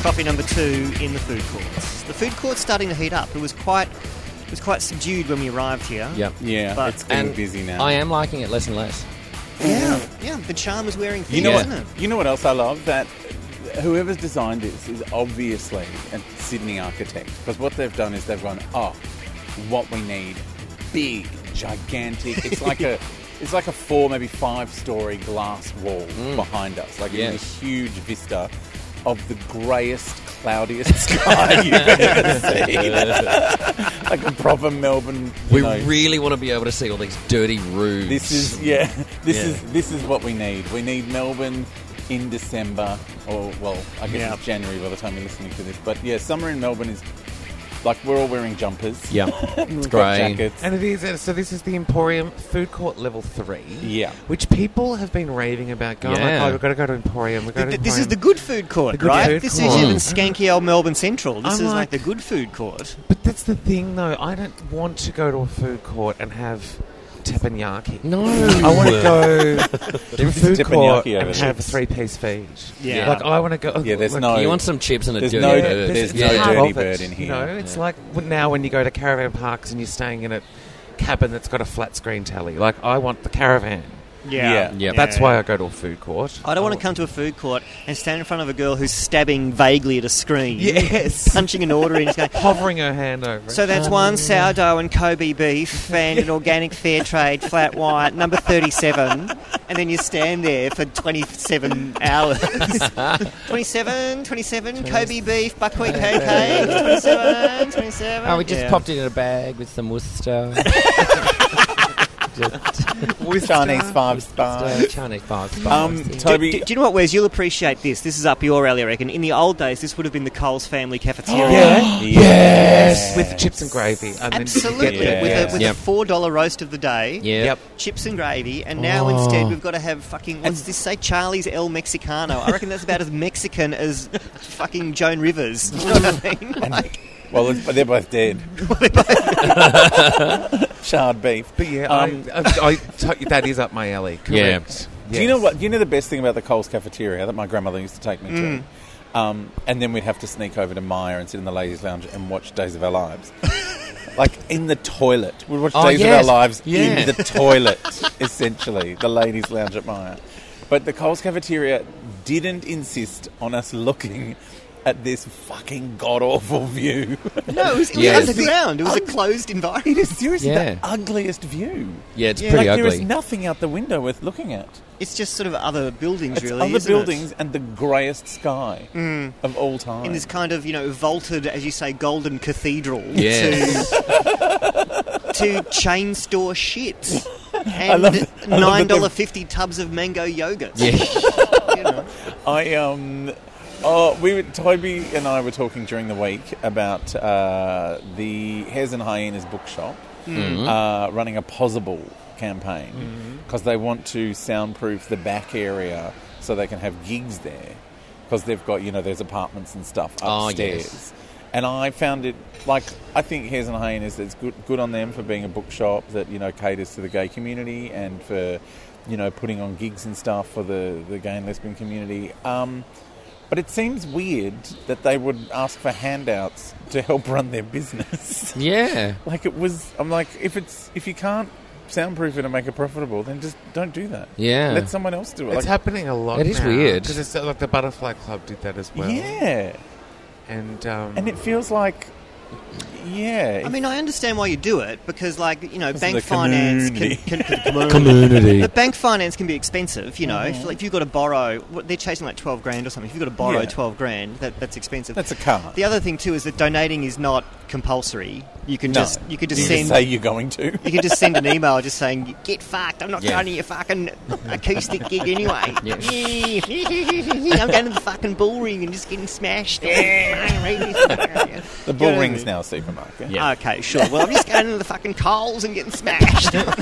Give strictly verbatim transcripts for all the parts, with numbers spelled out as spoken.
coffee number two in the food courts. The food court's starting to heat up. It was quite, it was quite subdued when we arrived here. Yep. Yeah, But- it's getting And busy now. I am liking it less and less. Yeah, yeah. The charm is wearing thin, You know what? isn't it? You know what else I love? That whoever's designed this is obviously a Sydney architect, because what they've done is they've gone, oh, what we need, big, gigantic. It's like a, it's like a four, maybe five-story glass wall behind us, like in a Yes. huge vista of the greyest, cloudiest sky you've ever seen. Like a proper Melbourne. You We know, really want to be able to see all these dirty roofs. This is yeah. This Yeah. is this is what we need. We need Melbourne in December, or well, I guess Yeah. it's January by the time you're listening to this. But yeah, summer in Melbourne is like we're all wearing jumpers. Yeah, We've it's got grey. jackets. And it is, uh, so this is the Emporium Food Court Level three. Yeah. Which people have been raving about, going, Yeah. oh, we've got to go to Emporium, we've got to Th- Emporium. This is the good food court, The good right? food This court. is even Mm. skanky old Melbourne Central. This I'm is like, like- the good food court. But that's the thing, though. I don't want to go to a food court and have teppanyaki. No. I want to go to a food teppanyaki court over and there. have a three-piece feed. Yeah. Like, I want to go... Yeah, there's like, no- You want some chips and a There's dirty no- bird. there's it's no part dirty of bird it, in here. You know, it's like when- now when you go to caravan parks and you're staying in a cabin that's got a flat screen telly. Like, I want the caravan. Yeah. Yeah. That's why I go to a food court. I don't want to come to a food court and stand in front of a girl who's stabbing vaguely at a screen. Yes. Punching an order in. Just going, Hovering her hand over it. so that's one sourdough and Kobe beef and an organic fair trade flat white, number thirty-seven. And then you stand there for twenty-seven hours. twenty-seven, twenty-seven, Kobe beef, buckwheat pancakes, twenty-seven, twenty-seven. Oh, we just Yeah. popped it in a bag with some Worcester. Just Chinese five star. uh, Chinese five spice. Um, Yeah. Toby, Do, do you know what, Wes? You'll appreciate this. This is up your alley, I reckon. In the old days, this would have been the Coles family cafeteria. Yeah. Yes. With chips and gravy. And then you Absolutely. get the- With, Yeah. a, with Yep. a four dollar roast of the day. Yeah. Yep. Chips and gravy, and now Oh. instead we've got to have fucking, what's this say? Charlie's El Mexicano. I reckon that's about as Mexican as fucking Joan Rivers. You know what I mean? Like, well, it's- they're both dead. Charred beef. But yeah, Um, I, I, I t- that is up my alley. Yeah. Correct. Do you know Yes. what? Do you know the best thing about the Coles cafeteria that my grandmother used to take me Mm. to? Um, and then we'd have to sneak over to Maya and sit in the ladies' lounge and watch Days of Our Lives. Like in the toilet. We'd watch Oh, Days yes. of Our Lives Yeah. in the toilet, essentially. The ladies' lounge at Maya. But the Coles cafeteria didn't insist on us looking at this fucking god-awful view. no, it was, it was Yes. underground. It was a closed It environment. is seriously Yeah. the ugliest view. Yeah, it's Yeah. pretty Like there is ugly. nothing out the window worth looking at. It's just sort of other buildings, It's really, other isn't it? buildings and the greyest sky of all time. In this kind of, you know, vaulted, as you say, golden cathedral Yes. to, to chain store shit. And love- I love that nine dollar they've- fifty tubs of mango yogurt. Yeah. You know. I um, oh, we were, Toby and I were talking during the week about uh, the Hares and Hyenas bookshop uh, running a Possible campaign because they want to soundproof the back area so they can have gigs there because they've got, you know, there's apartments and stuff Oh, upstairs. yes. And I found it, like, I think Hares and Hyenas, it's good, good on them for being a bookshop that, you know, caters to the gay community and for, you know, putting on gigs and stuff for the, the gay and lesbian community. Um, but it seems weird that they would ask for handouts to help run their business. Yeah. Like, it was, I'm like, if it's, if you can't soundproof it and make it profitable, then just don't do that. Yeah. Let someone else do it. It's Like, happening a lot It is now, weird. Because it's uh, like the Butterfly Club did that as well. yeah. And, um, And it feels like, yeah. I mean, I understand why you do it because, like, you know, This bank is a finance can, community. can, can, Community. But bank finance can be expensive, you know. If, like, if you've got to borrow, what, they're chasing like twelve grand or something. If you've got to borrow Yeah. twelve grand, that, that's expensive. that's a car. The other thing too is that donating is not compulsory. You can No. just you could just you send just say you're going to. you can just send an email just saying get fucked. I'm not Yeah. going to your fucking acoustic gig anyway. Yeah. I'm going to the fucking bull ring and just getting smashed. The bull ring's now a supermarket. Yeah. Okay, sure. Well, I'm just going to the fucking Coles and getting smashed. I'm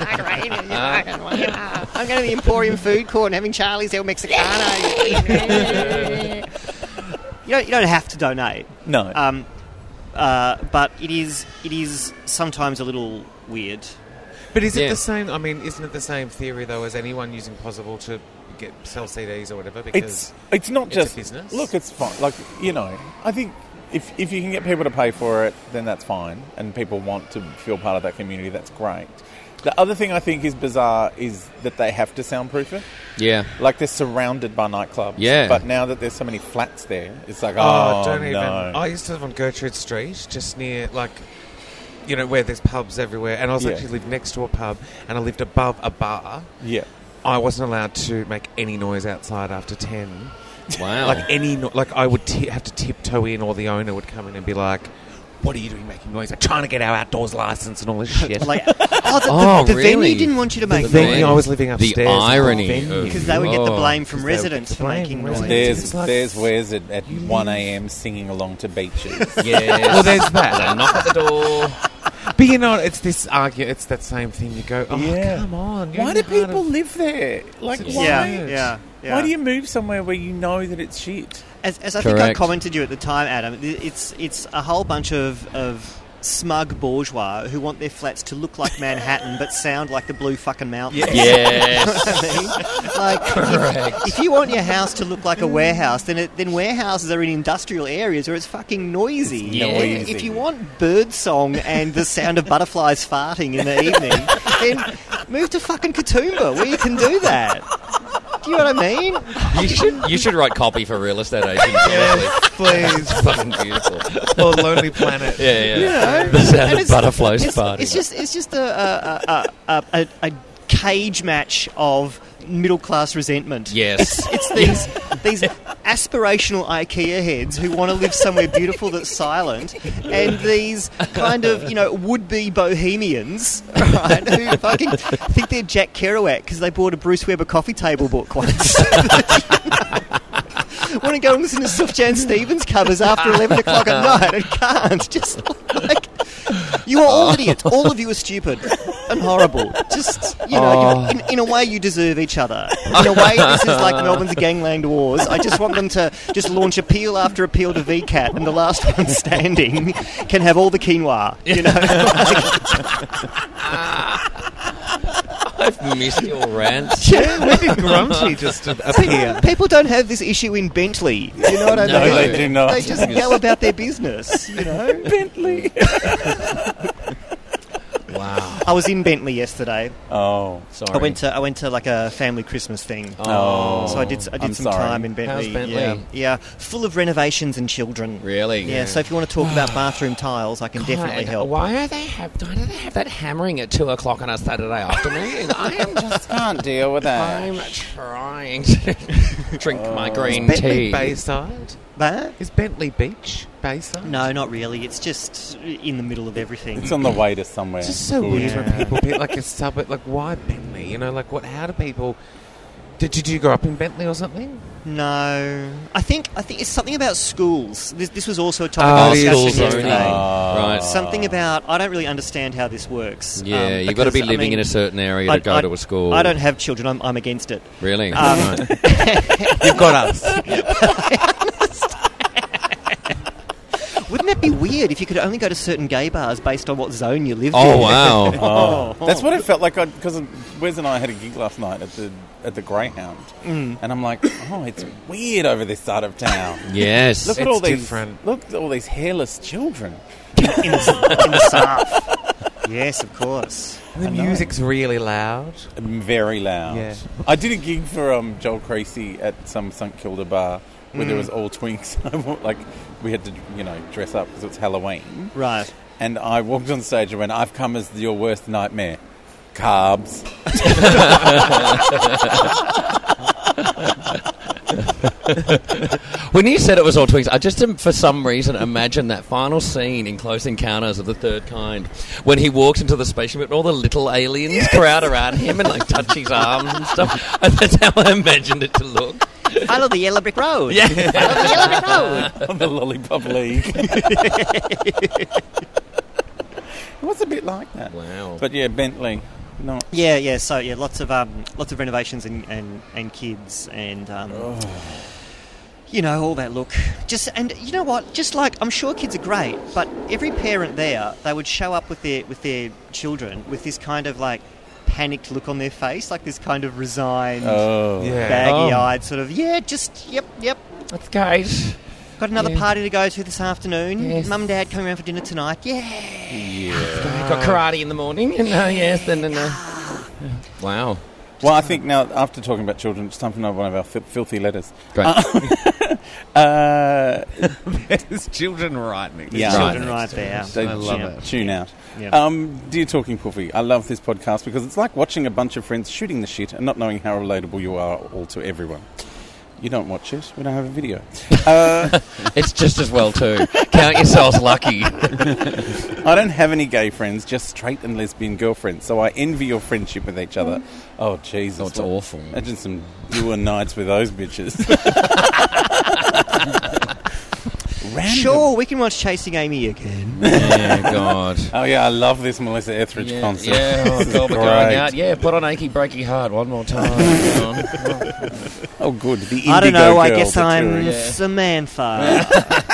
going to the Emporium Food Court and having Charlie's El Mexicano. you don't you don't have to donate. No. Um, uh, but it is it is sometimes a little weird. But is it Yeah. the same? I mean, isn't it the same theory though as anyone using Possible to get sell C Ds or whatever because It's it's not it's just a business. Look, it's fine. Like you know, I think if if you can get people to pay for it, then that's fine, and people want to feel part of that community. That's great. The other thing I think is bizarre is that they have to soundproof it. Yeah. Like they're surrounded by nightclubs. Yeah. But now that there's so many flats there, it's like, Oh, oh, don't no. even. I used to live on Gertrude Street, just near, like, you know, where there's pubs everywhere. And I was Yeah. actually lived next to a pub, and I lived above a bar. Yeah. I wasn't allowed to make any noise outside after ten. Wow. Like, any, no- like, I would t- have to tiptoe in, or the owner would come in and be like, "What are you doing making noise? I'm trying to get our outdoors license and all this shit." Like, oh, the, Oh, the, the really? venue didn't want you to make the venue, noise. I was living upstairs. The in irony venue. of- Because they would get the Oh. blame from Because they would residents get the for blame making from noise. residents. There's It's like- there's where's it at one a.m. singing along to beaches. Yes. Well, there's that. Knock at the door. But you know, it's this argument. It's that same thing. You go, "Oh, Yeah. come on! you're Why in do the heart people of- live there? Like, It's why? Yeah, Weird. yeah, yeah. Why do you move somewhere where you know that it's shit? As, as I think I Correct. commented you at the time, Adam, it's it's a whole bunch of, of smug bourgeois who want their flats to look like Manhattan but sound like the Blue fucking Mountains. Yes. I mean, like, Correct. if, if you want your house to look like a warehouse, then it, then warehouses are in industrial areas where it's fucking noisy. Yeah. Noisy. If you want bird song and the sound of butterflies farting in the evening, then move to fucking Katoomba where you can do that. Do you know what I mean? You should you should write copy for real estate agents. Yes, please. It's fucking beautiful. Or Lonely Planet. Yeah, yeah. You know? The sound And of it's- butterflies it's, farting. it's just it's just a a, a, a, a, a cage match of middle class resentment. Yes. It's, it's these these aspirational IKEA heads who want to live somewhere beautiful that's silent, and these kind of, you know, would be bohemians, right? Who fucking think they're Jack Kerouac because they bought a Bruce Weber coffee table book once. Want to go and listen to Sufjan Stevens covers after eleven o'clock at night and can't. Just like, you are all idiots. All of you are stupid and horrible. Just, you know, you, in, in a way you deserve each other. In a way this is like Melbourne's Gangland Wars. I just want them to just launch appeal after appeal to V CAT, and the last one standing can have all the quinoa, you know. I've missed your rants. Yeah, Where did Grumpy just appear? people don't have this issue in Bentley. You know what I No, mean? they do not. They just go about their business, you know. Bentley. Wow. I was in Bentley yesterday. Oh, Sorry. I went to I went to like a family Christmas thing. Oh. So I did I did I'm some sorry. time in Bentley. How's Bentley? Yeah, yeah, full of renovations and children. Really? Yeah. So if you want to talk about bathroom tiles, I can definitely God, help. Why are they have? Why do they have that hammering at two o'clock on a Saturday afternoon? I am just. can't deal with that. I'm trying to drink my green Bentley tea. Bayside? But Is Bentley Beach Bayside? no, not really. It's just in the middle of everything. It's on the way to somewhere. It's just so Good. weird when Yeah. people be like a suburb. Like, why Bentley? You know, like what? How do people? Did, did you grow up in Bentley or something? No, I think I think it's something about schools. This, this was also a topic Oh, of Oh, it is. school discussion zoning. yesterday. Right. Something about I don't really understand how this works. Yeah, um, you've got to be because, I living mean, in a certain area to I- go I- to a school. I don't have children. I'm, I'm against it. Really? Um, You've got us. Wouldn't that be weird if you could only go to certain gay bars based on what zone you lived oh in? wow. Oh, that's what it felt like. Because Wes and I had a gig last night at the at the Greyhound, Mm. and I'm like, oh, it's weird over this side of town. Yes. Look at It's all these, different. look at all these hairless children. in the, in the South. Yes, of course. The I know. music's really loud. Very loud. Yeah. I did a gig for um, Joel Creasy at some St Kilda bar where there was all twinks. Like, we had to, you know, dress up because it was Halloween. Right. And I walked on stage and went, I've come as your worst nightmare. Carbs. When you said it was all twinks, I just, um, for some reason, imagine that final scene in Close Encounters of the Third Kind when he walks into the spaceship and all the little aliens crowd around him and like touch his arms and stuff. And that's how I imagined it to look. Follow the yellow brick road. Yeah. Follow the yellow brick road. On the Lollipop League. It was a bit like that. Wow. But yeah, Bentley. Not. Yeah, yeah. So yeah, lots of um, lots of renovations and, and, and kids and um, you know, all that look. Just and you know what? Just like I'm sure kids are great, but every parent there, they would show up with their with their children with this kind of like panicked look on their face, like this kind of resigned, Oh. Yeah. baggy-eyed sort of, yeah, just, yep, yep. That's Kate. Got another Yeah. party to go to this afternoon. Yes. Mum and Dad coming around for dinner tonight. Yeah. Yeah. Got karate in the morning. And, uh, yes, then, then uh, wow. Well, I think now, after talking about children, it's time for another one of our fi- filthy letters. Great. Uh, There's children right next Yeah. to Children it. right there. so I love Yeah. it. Tune out. Yeah. Um, Dear Talking Poofy, I love this podcast because it's like watching a bunch of friends shooting the shit and not knowing how relatable you are all to everyone. You don't watch it. We don't have a video. Uh, It's just as well, too. Count yourselves lucky. I don't have any gay friends, just straight and lesbian girlfriends, so I envy your friendship with each other. Oh, Jesus. Oh, it's What- awful. Imagine some doer nights with those bitches. Random. Sure, we can watch Chasing Amy again. Yeah, God. Oh, yeah, I love this Melissa Etheridge Yeah, concert. yeah, oh, This is God, we're great. going out. Yeah, put on Achy Breaky Heart one more time. Come on. Oh, good. The Indigo I don't know, I Girl, guess the I'm touring. Yeah. Samantha.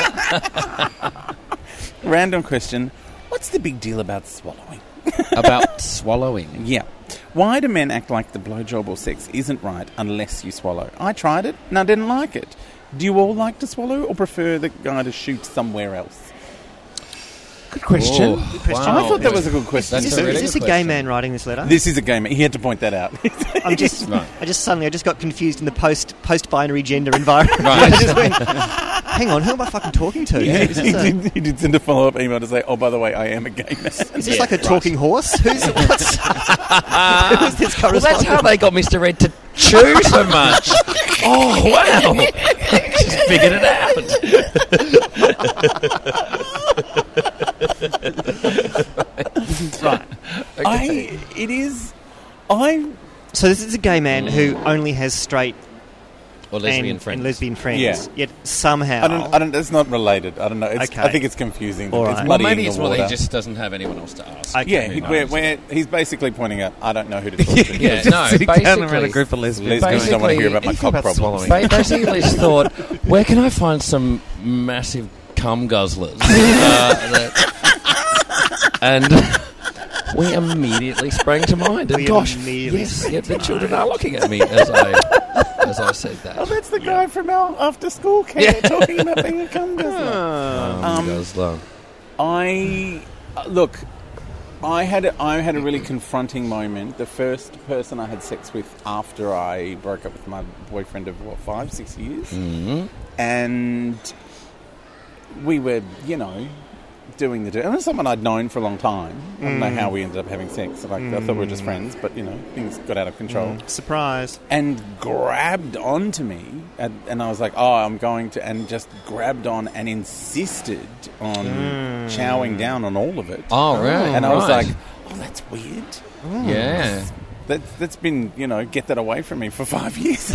Random question. What's the big deal about swallowing? About swallowing. Yeah. Why do men act like the blowjob or sex isn't right unless you swallow? I tried it and I didn't like it. Do you all like to swallow or prefer the guy to shoot somewhere else? Good question. Oh, question. wow. I thought that was a good question. That's Is a this, really is this a good gay question. man writing this letter? This is a game. He had to point that out. I'm just, Right. I just suddenly, I just got confused in the post post binary gender environment. Right. I just went, hang on, who am I fucking talking to? Yeah, Is he, this, a, did, he did send a follow-up email to say, oh, by the way, I am a gay man. is this Yeah, like a right. talking horse? Who's what's, who is this Well, that's correspondent? how they got Mister Red to chew so much. Oh, wow. Just figured it out. Right. I, it is, I, So this is a gay man who only has straight Or lesbian and, friends. and lesbian friends. Yeah. Yet somehow, I don't, I don't, it's not related. I don't know. It's, Okay. I think it's confusing. All It's right. Well, muddying maybe the it's well water. he just doesn't have anyone else to ask. Okay. Yeah, Who he, knows? where, where he's basically pointing out, I don't know who to talk to. Yeah, Just no, sitting down around a basically- group of lesbians. Lesbians don't want to hear about my Anything cock about problems. swallowing. Ba- basically, just thought, where can I find some massive cum guzzlers? uh, that, and we immediately sprang to mind. And We gosh, immediately yes, sprang yeah, to the mind. children are looking at me as I as I said that. Oh, that's the guy from our after-school care talking about being a cum guzzler. Cum Um, guzzler. I uh, look. I had a, I had a really confronting moment. The first person I had sex with after I broke up with my boyfriend of what five, six years, Mhm. and we were, you know, doing the do. And it was someone I'd known for a long time. I don't know how we ended up having sex. Like I thought we were just friends, but you know, things got out of control. surprise. And grabbed onto me, and, and I was like, "Oh, I'm going to," and just grabbed on and insisted on chowing down on all of it. Oh, right. and I was right. like, "Oh, that's weird. yeah. That that's been, you know, get that away from me for five years."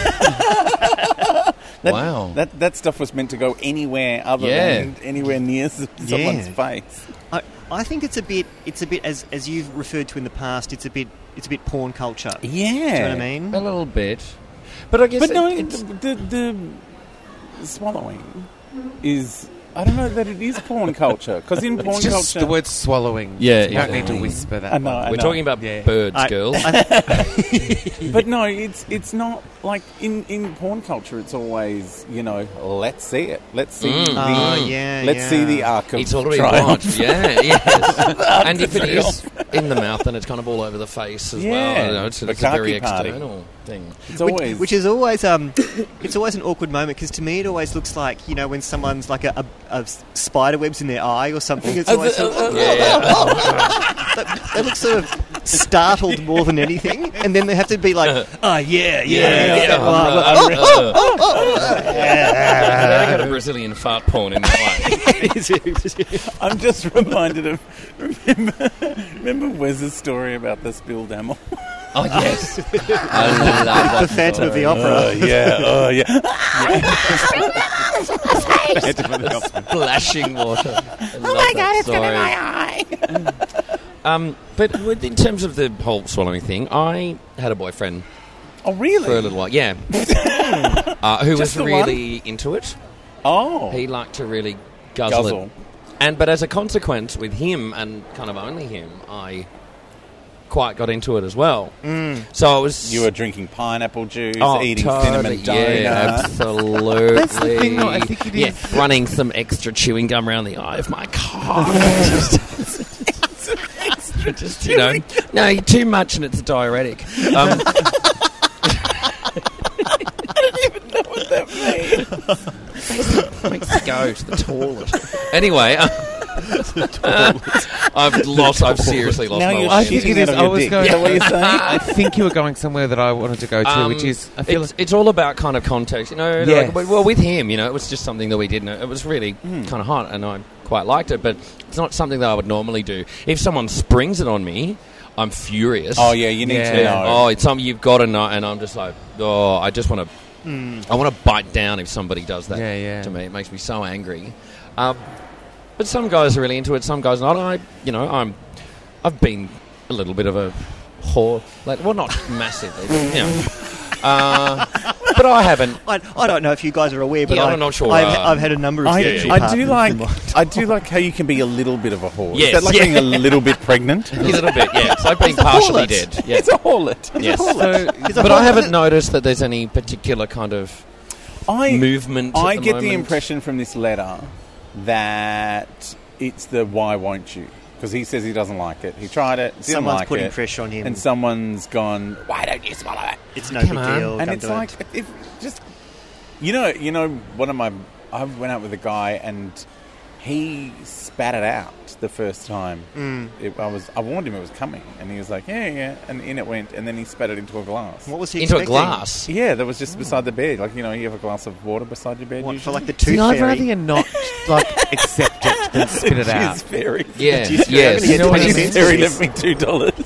That, Wow. That that stuff was meant to go anywhere other Yeah. than anywhere near s- someone's face. I, I think it's a bit. It's a bit as as you've referred to in the past. It's a bit. It's a bit porn culture. Yeah. Do you know what I mean? A little bit. But I guess But it- no, it's... the, the, the swallowing is. I don't know that it is porn culture because in porn It's just culture, the word swallowing. Yeah, You don't yeah. need to whisper that. I know, one. I We're know. talking about Yeah. birds, I- girls. but no, it's it's not like in, in porn culture. It's always, you know, let's see it, let's see Mm. the, Oh, yeah, let's yeah. see the arc of It's already triumph. want. Yeah, yes. And if it is in the mouth, then it's kind of all over the face as Yeah. well. You know, it's, it's a very Bukkake party. external thing. It's Which, always which is always um, it's always an awkward moment because to me it always looks like, you know, when someone's like a, a, a spider webs in their eye or something. It's always sort of, Yeah, yeah. they, they look sort of startled more than anything, and then they have to be like, oh yeah, yeah, yeah. yeah. Blah, blah. Uh, uh, uh, They got a Brazilian fart porn in that way. I'm just reminded of remember remember Wes's story about the spilled ammo. Oh, yes. I love that The Phantom of the story. Opera. Oh yeah, oh yeah. Splashing water. Oh my god, it's going in my eye. um, but with- in terms of the whole swallowing thing, I had a boyfriend Oh really? for a little while. Yeah. uh, who Just was the really into it. Oh, He liked to really guzzle, guzzle. it. And but as a consequence, with him and kind of only him, I quite got into it as well. Mm. So it was... You were drinking pineapple juice, Oh, eating totally, cinnamon donut. yeah, absolutely. That's the thing, though, I think it yeah, is- running some extra chewing gum around the eye of my car. just, just, you know, no, too much and it's a diuretic. Um, makes you go to the toilet. Anyway, uh, I've lost. I've seriously lost Now my you're way. I think it shitting is. out of I your was dick. going. Is that what you're saying? I think you were going somewhere that I wanted to go to, Um, which is I feel it's, it's all about kind of context, you know. Yes. Like, well, with him, you know, it was just something that we did. It was really Hmm. kind of hot, and I quite liked it. But it's not something that I would normally do. If someone springs it on me, I'm furious. Oh, yeah, you need Yeah. to know. Oh, it's something you've got to know, and I'm just like, oh, I just want to, I want to bite down if somebody does that Yeah, yeah. to me. It makes me so angry. Um, but some guys are really into it, some guys not. I, you know, I'm, I've been a little bit of a whore, like, well, not massively, but, you know. Uh, but I haven't. I, I don't know if you guys are aware, but Yeah, I, I'm not sure, I've, uh, I've had a number of I, sexual I do partners like in my- I do like how you can be a little bit of a whore. Yes, Is that like yeah. being a little bit pregnant? A little bit, yes. I've been It's a partially harlot. dead. Yeah. It's a harlot. Yes. So, It's a But I harlot. haven't noticed that there's any particular kind of I movement. I at the get the moment. impression from this letter that it's the why won't you? Because he says he doesn't like it. He tried it. Didn't Someone's like putting it, pressure on him. and someone's gone. Why don't you swallow it? It's no Come big on. deal. And don't it's do like it. if just you know you know one of my I went out with a guy and he spat it out the first time. Mm. It, I was I warned him it was coming, and he was like yeah yeah, and in it went, and then he spat it into a glass. What was he Into a expecting? glass. Yeah, that was just beside the bed. Like you know, you have a glass of water beside your bed. What, for usually? like the tooth See, I'd fairy? rather you not like accept it than spit it out. Jizz fairy. Yeah, Jizz fairy. yes. I'm gonna You know get what I twenty mean? cents. Fairy left me two dollars.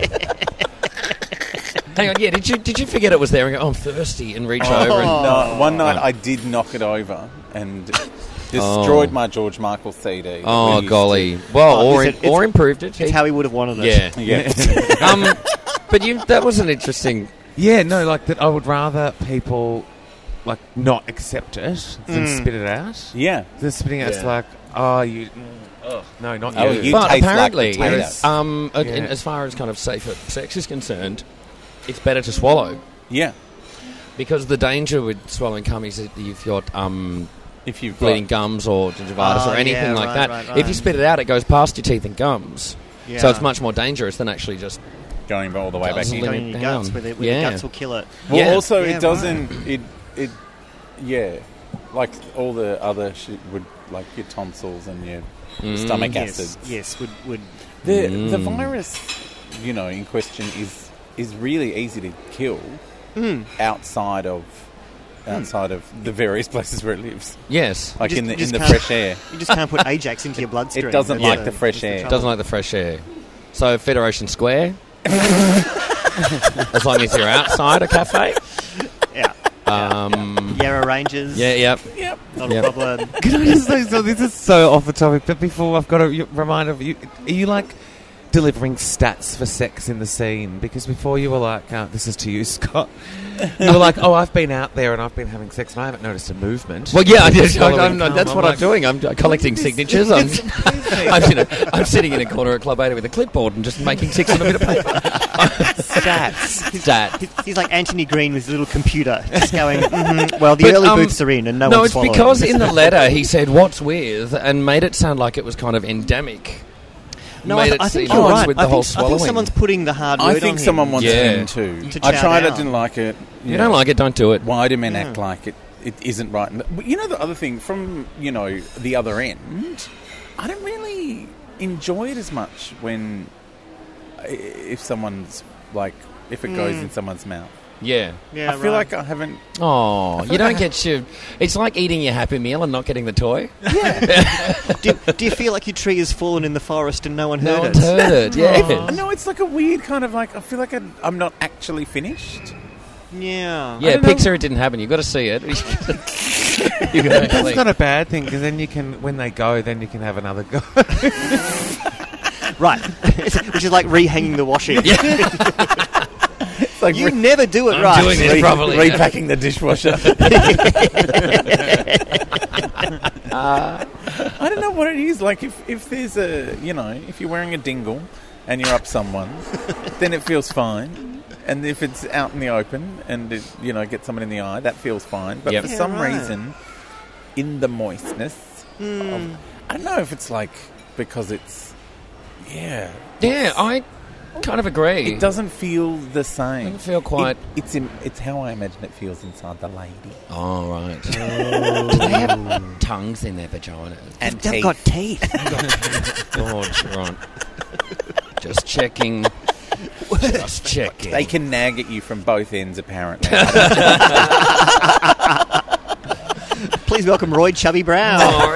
Hang on, yeah. Did you did you forget it was there and go, oh, I'm thirsty, and reach over? And, No, one night Oh. I did knock it over and destroyed my George Michael C D. that we oh used golly! Well, Oh, or is in, it- it's- or improved it. It's how he would have wanted it. Yeah. to. Yeah. um, but you that was an interesting. Yeah, no, like that. I would rather people like not accept it than Mm. spit it out. yeah. Than spitting it, it's Yeah. like, oh, you. Mm, oh, no, not Oh, you. you- But taste like apparently, potatoes. um, uh, Yeah. in, as far as kind of safer sex is concerned, it's better to swallow Yeah. because the danger with swallowing cum is that if you're um, If you've bleeding got... gums or gingivitis Oh, or anything yeah, like right, that, right, if right. you spit it out, it goes past your teeth and gums. Yeah. So it's much more dangerous than actually just. going all the way back Doesn't in. let- Going in your Down. guts, where the, where Yeah. the guts will kill it. Well, Yeah. also Yeah, it doesn't... It, it... Yeah. Like all the other shit would... Like your tonsils and your Mm. stomach Yes, acids. yes, would would The, Mm. the virus, you know, in question is is really easy to kill Mm. outside of... Outside of the various places where it lives. Yes, Like just- in the, you just in the can't- fresh air. You just can't put Ajax into your bloodstream. It doesn't That's like the- the fresh that's the air. trouble. doesn't like the fresh air. So Federation Square, as long as you're outside a cafe. Yeah. Um, Yarra Ranges. yeah, yep. Yep. Not Yep. a problem. Can I just say, so this is so off the topic, but before I've got a y- reminder of you, are you like delivering stats for sex in the scene? Because before you were like, uh, this is to you, Scott. You were like, oh, I've been out there and I've been having sex and I haven't noticed a movement. Well, yeah, I Just just, I'm, following I'm, cum. that's I'm what like, I'm doing. I'm collecting signatures. I'm, I'm, you know, I'm sitting in a corner at Club Ada with a clipboard and just making ticks on a bit of paper. Stats. Stat. He's- He's like Anthony Green with his little computer, just going, mhm, well, the But, early um, booths are in and no, No, one's it's swallowing. because in the letter he said, what's with, and made it sound like it was kind of endemic. No, made I, th- it I think seem you're what's right. with I the whole think, I think swallowing. someone's putting the hard word I on think him. someone wants Yeah. him to. To I chow tried it, down. didn't like it. You don't like it, don't do it. Why do men Yeah. act like it? It isn't right. But you know the other thing from you know the other end, I don't really enjoy it as much when i- if someone's like if it goes Mm. in someone's mouth. Yeah. Yeah, I feel right. like I haven't. Oh, feel you don't like I- get your... It's like eating your Happy Meal and not getting the toy. do, do you feel like your tree has fallen in the forest and no one No heard one's it? heard it, yeah. No, it's like a weird kind of like I feel like I, I'm not actually finished. Yeah. Yeah, don't know. Pixar it didn't happen. You've got to see it. You can That's actually- not a bad thing because then you can, when they go, then you can have another go. Right. Which is like rehanging the washing. It's like You re- never do it I'm right. doing this re- properly. repacking the dishwasher. I don't know what it is. Like if, if there's a you know if you're wearing a dingle and you're up someone, then it feels fine. And if it's out in the open and it, you know, get someone in the eye, that feels fine. But Yep. for Yeah, some right. reason, in the moistness, of, I don't know if it's like because it's yeah, Yeah, I kind of agree. it doesn't feel the same. Doesn't feel quite- It, it's in, it's how I imagine it feels inside the lady. Oh, right. Do they have tongues in their vaginas? And They've teeth. got teeth. God, right. Just checking. Just checking. They can nag at you from both ends, apparently. Please welcome Roy Chubby Brown. Oh,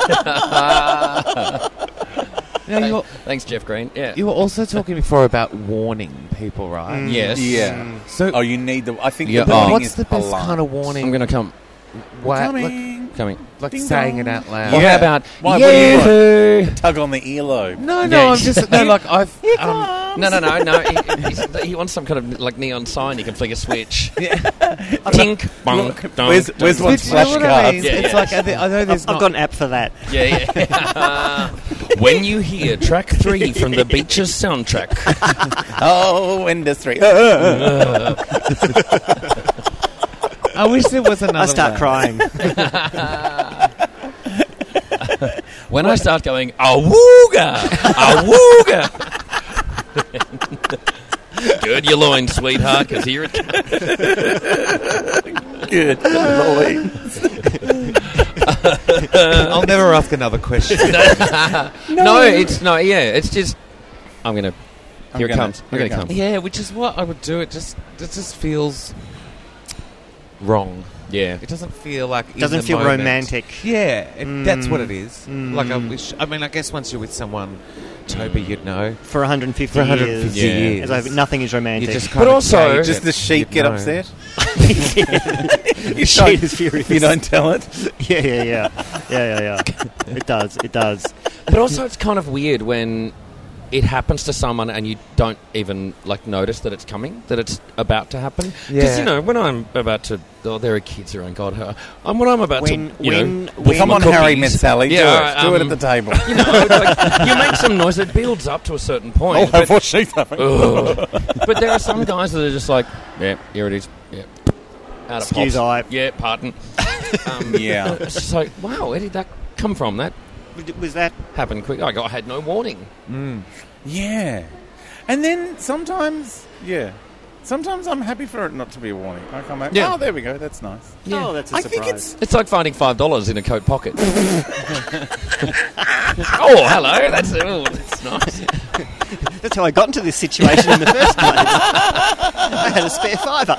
yeah. Now, you were, Thanks, Jeff Green. Yeah. you were also talking before about warning people, right? Yes. Yeah. So, Oh, you need the. I think Yeah, the oh. warning what's is the best polite. kind of warning? I'm going to come. Wa- like, Coming. Coming. like Ding saying dong. it out loud. Well, Yeah. how about Why, what do you want? Yahoo? Tug on the earlobe. No, no, Yeah. I'm just no, like I've. Um, No, no, no, no. He, he's, he wants some kind of like neon sign. He can flick a switch. Tink, bonk, donk, Where's- where's donk. one but you know what I flashcards. mean? Yeah, It's yeah. like I, thi- I know there's I've not. got an app for that. Yeah, yeah. When you hear track three from the Beaches soundtrack, Oh, industry. I wish there was another. I start one. crying. when I start going awooga, awooga. Gird your loins, sweetheart, because here it comes. Good Lord. I'll never ask another question. No, it's no, yeah, it's just. I'm gonna. I'm Here it gonna- comes. here Here it it comes. Yeah, which is what I would do. It just it just feels wrong. Yeah. It doesn't feel like in Doesn't the feel moment. romantic. Yeah, it, that's what Mm. it is. Mm. Like I wish. I mean, I guess once you're with someone, Toby, you'd know. For one hundred fifty For one hundred fifty years. Yeah. years, As though nothing is you romantic. just But kind of also- gauge Does it. the sheep You'd get know. upset? The sheet is furious. If you don't tell it? Yeah, yeah, yeah. Yeah, yeah, yeah. It does, it does. But also, it's kind of weird when it happens to someone and you don't even like notice that it's coming, that it's about to happen. Because Yeah. you know, when I'm about to, oh, there are kids around. God, how- um, when I'm about When- to, you when- know, when- with Come my on, Harry, cookies, Miss Sally. Yeah, do all it. right, do it um, at the table. You know, it's like, you make some noise. It builds up to a certain point. Oh, but, what she's having. Ugh. But there are some guys that are just like, yeah, here it is. Yeah, out of Excuse pops. I. Yeah, pardon. Um, Yeah. it's just like, wow, where did that come from? That Was that... happened quick. I got, I had no warning. Yeah. And then sometimes, yeah. Sometimes I'm happy for it not to be a warning. I come back, Yeah. oh, there we go, that's nice. Yeah. Oh, that's a I surprise. think it's... It's like finding five dollars in a coat pocket. oh, hello. That's oh, that's nice. That's how I got into this situation in the first place. I had a spare fiver.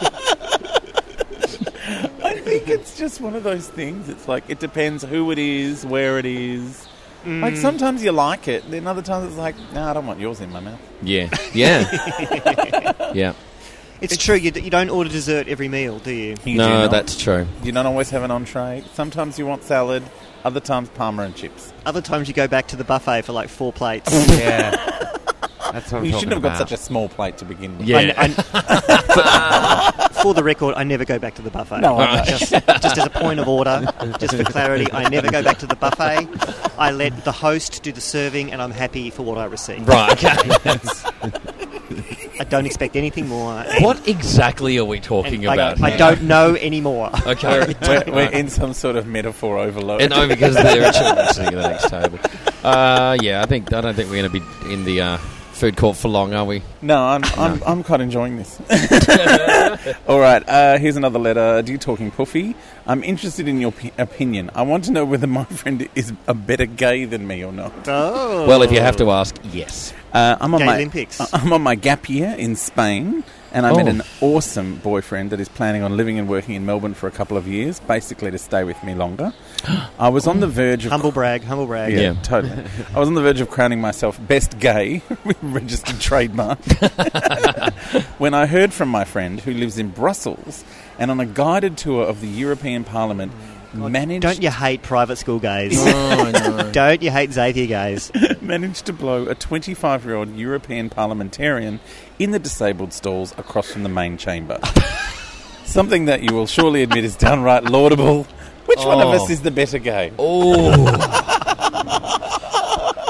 I think it's just one of those things. It's like, it depends who it is, where it is. Like, sometimes you like it, then other times it's like, no, I don't want yours in my mouth. Yeah, yeah, yeah. It's true, you, d- you don't order dessert every meal, do you? You do No, not. that's true. You don't always have an entree. Sometimes you want salad, other times Parma and chips. Other times you go back to the buffet for like four plates. Yeah, that's what I'm You talking shouldn't have got about. such a small plate to begin with. Yeah. I, I, for, for the record, I never go back to the buffet. No, I know. just, just as a point of order, just for clarity, I never go back to the buffet. I let the host do the serving, and I'm happy for what I receive. Right. Okay. I don't expect anything more. What exactly are we talking And about? I, I here? don't know anymore. Okay. We're, we're in some sort of metaphor overload. And no, because there are children sitting at the next table. Uh, yeah, I think I don't think we're going to be in the uh, food court for long, are we? No, I'm, I'm, I'm quite enjoying this. All right, uh, here's another letter. Dear Talking Puffy, I'm interested in your p- opinion. I want to know whether my friend is a better gay than me or not. Oh. Well, if you have to ask, yes. Uh, I'm on Gay my Olympics. I'm on my gap year in Spain, and I Oh. met an awesome boyfriend that is planning on living and working in Melbourne for a couple of years, basically to stay with me longer. I was on the verge of Humble brag, humble brag. Yeah, Yeah. totally. I was on the verge of crowning myself best gay, registered trademark, when I heard from my friend who lives in Brussels and on a guided tour of the European Parliament managed Don't you hate private school gays? Oh, I know. Don't you hate Xavier gays? managed to blow a twenty-five-year-old European parliamentarian in the disabled stalls across from the main chamber. Something that you will surely admit is downright laudable. Which one of Oh. us is the better gay? Oh,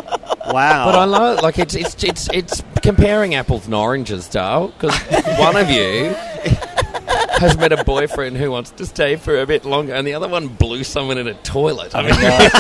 Wow. But I love, like, it's it's it's it's comparing apples and oranges, Dale, because one of you has met a boyfriend who wants to stay for a bit longer, and the other one blew someone in a toilet. I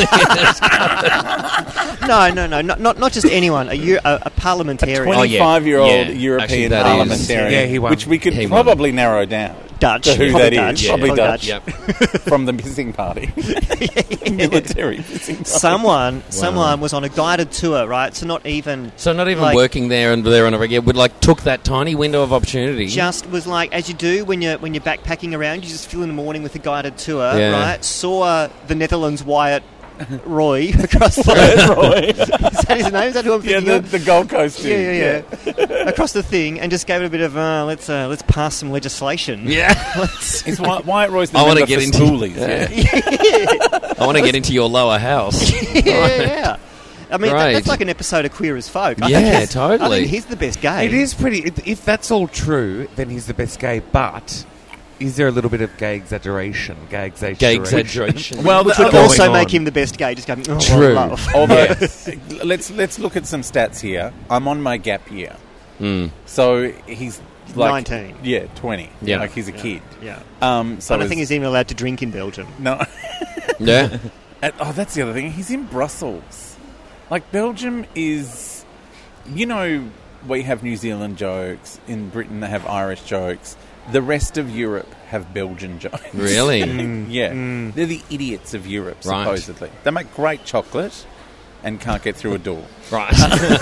mean, no, no, no, not not, not just anyone. A, Eu- a, a parliamentarian. Oh, yeah. twenty-five-year-old Yeah. European Actually, that parliamentarian, is- Yeah, he won. which we could He won. probably narrow down. Dutch. To who Probably that is. Dutch. Yeah. Probably Probably Dutch. Yep. From the missing party. Military missing party. Someone, someone was on a guided tour, right? So not even, So not even like, working there and there on a regular, would like took that tiny window of opportunity. just was like, as you do when you're when you're backpacking around, you just feel in the morning with a guided tour, Yeah. right? Saw the Netherlands Wyatt Roy across the. Roy. Is that his name? Is that who I'm Yeah, thinking the, of? the Gold Coast dude. Yeah, yeah, yeah. Across the thing, and just gave it a bit of uh, let's uh, let's pass some legislation. Yeah. Let's- It's Wy- Wyatt Roy's the I wanna member get for into- schoolies. Yeah. Yeah. I want to get into your lower house. yeah, yeah. I mean, that, Great. that's like an episode of Queer as Folk. I Yeah, think he's- I totally. think he's the best gay. It is pretty. If if that's all true, then he's the best gay. But is there a little bit of gay exaggeration? Gay exaggeration. Gay exaggeration. Well, Which the- would going also on. make him the best gay. Just going, oh, True. love. Although, let's let's look at some stats here. I'm on my gap year, Mm. so he's like nineteen. Yeah, twenty. Yeah. like he's a kid. Yeah. Um, so I don't is- think he's even allowed to drink in Belgium. no. Yeah. And- oh, that's the other thing. He's in Brussels. Like Belgium is, you know, we have New Zealand jokes. In Britain, they have Irish jokes. The rest of Europe have Belgian jokes. Really? Yeah, they're the idiots of Europe, Right. supposedly. They make great chocolate and can't get through a door. Right.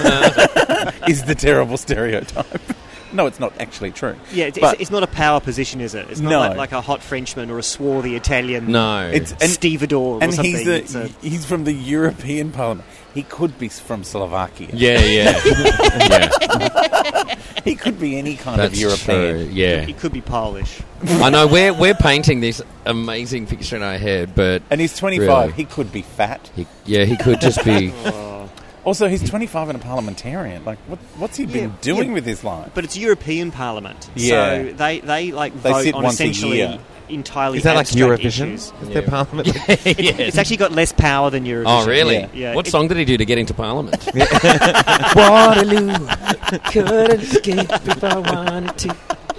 Is the terrible stereotype. No, it's not actually true. Yeah, it's, But- it's, it's not a power position, is it? It's not No. like, like a hot Frenchman or a swarthy Italian No. It's and, stevedore or and something. he's the, It's a- he's from the European Parliament. He could be from Slovakia. yeah, yeah. yeah. He could be any kind That's of European. true. Yeah. he could be Polish. I know we're we're painting this amazing picture in our head, but And he's twenty-five. Really? He could be fat. he, yeah, he could just be. Also, he's twenty-five and a parliamentarian. Like, what, what's he been Yeah, doing yeah. with his life? But it's European Parliament. Yeah. So they, they like They vote sit on once a essentially year. entirely Is that like abstract Eurovision? issues. Is Yeah. there Parliament? yes. It's actually got less power than Eurovision. Oh, really? Yeah. yeah. What It- song did he do to get into Parliament? Waterloo, couldn't escape if I wanted to.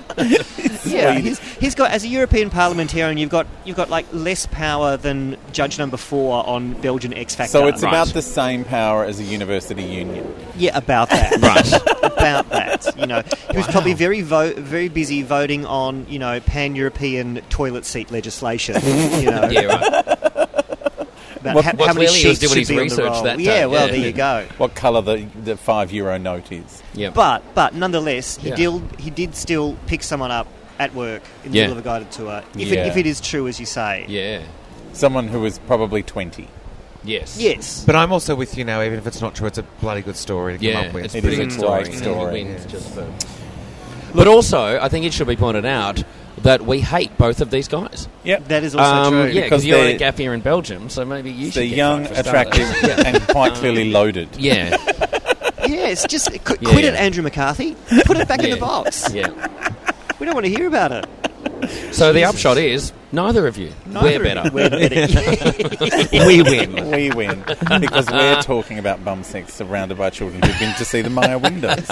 Yeah, he's, he's got as a European parliamentarian, you've got you've got like less power than Judge Number Four on Belgian X Factor. So it's Right. about the same power as a university union. yeah, about that, Right. about that. You know, he was probably very vo- very busy voting on you know pan-European toilet seat legislation. You know, Yeah, right. about Well, how, well, how many clearly he was sheets doing should his be on the research roll. that Yeah, time, well, yeah. there you go. What colour the the five euro note is? Yeah. But but nonetheless, he Yeah. did he did still pick someone up at work in the Yeah. middle of a guided tour. If, Yeah. it, if it is true as you say, Yeah. Someone who was probably twenty. Yes. yes. But I'm also with you now. Even if it's not true, it's a bloody good story to come Yeah, up with. it's It pretty is good a great story. story. He wins Yeah. just for- But also, I think it should be pointed out that we hate both of these guys. Yep. That is also Um, true. yeah, Because because you're they're- a gaff here in Belgium, so maybe you should They're get young, fucked for starters. attractive, and quite clearly loaded. Yeah, Yes, just qu- Yeah, quit yeah. it, Andrew McCarthy. Put it back in Yeah. the box. yeah. We don't want to hear about it. So the Jesus. upshot is, neither of you. Neither We're of better. you. We're better. We win. We win because we're talking about bum sex surrounded by children who've been to see the Maya windows.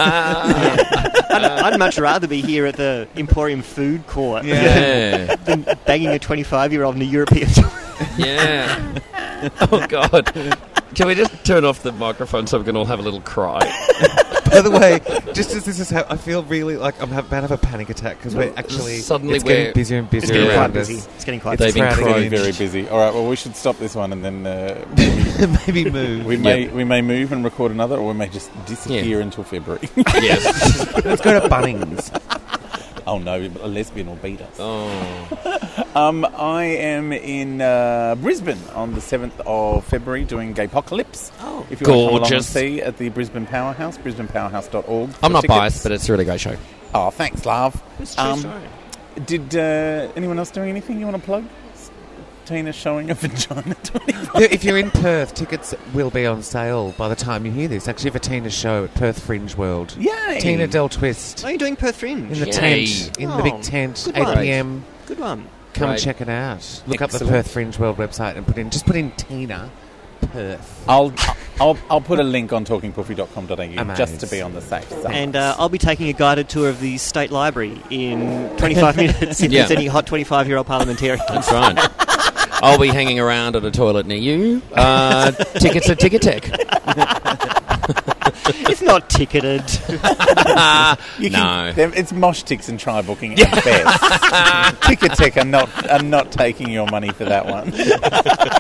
I'd, I'd much rather be here at the Emporium Food Court Yeah, than banging a twenty-five-year-old in a European tour. yeah. Oh, God. Can we just turn off the microphone so we can all have a little cry? By the way, just as this is how I feel, really like I'm about to have a panic attack because we're actually Suddenly it's we're- getting busier and It's busier getting quite around busy. us. It's getting quite They've busy. been It's crowing. getting very busy. All right, well, we should stop this one and then uh, Maybe move. we may we may move and record another, or we may just disappear Yeah. until February. Yes. Let's go to Bunnings. Oh no, a lesbian will beat us. Oh, Um, I am in uh, Brisbane on the seventh of February doing Gaypocalypse. Oh. If you want to come along and Gorgeous. see at the Brisbane Powerhouse, brisbane powerhouse dot org. I'm for not tickets. biased, but it's a really great show. Oh, thanks, love. It's a true Um, story. Did uh, anyone else doing anything you want to plug? Tina showing a vagina twenty-five. Yeah, if you're in Perth, tickets will be on sale by the time you hear this. Actually, for Tina's show at Perth Fringe World. Yay! Tina Del Twist Are you doing Perth Fringe? in the Yay. tent, in the Oh, big tent, good eight one. p.m. Good one. Come Great. check it out. Look up Excellent. the Perth Fringe World website and put in just put in Tina Perth. I'll I'll, I'll put a link on talking poofy dot com dot a u Amazing. just to be on the safe side. And uh, I'll be taking a guided tour of the State Library in twenty-five minutes if Yeah. there's any hot twenty-five-year-old parliamentarians. That's right. I'll be hanging around at a toilet near you. Uh, tickets at Ticketek. It's not ticketed. You No. can, them- it's Mosh Ticks and Try Booking and Best. Ticketek are not, are not taking your money for that one.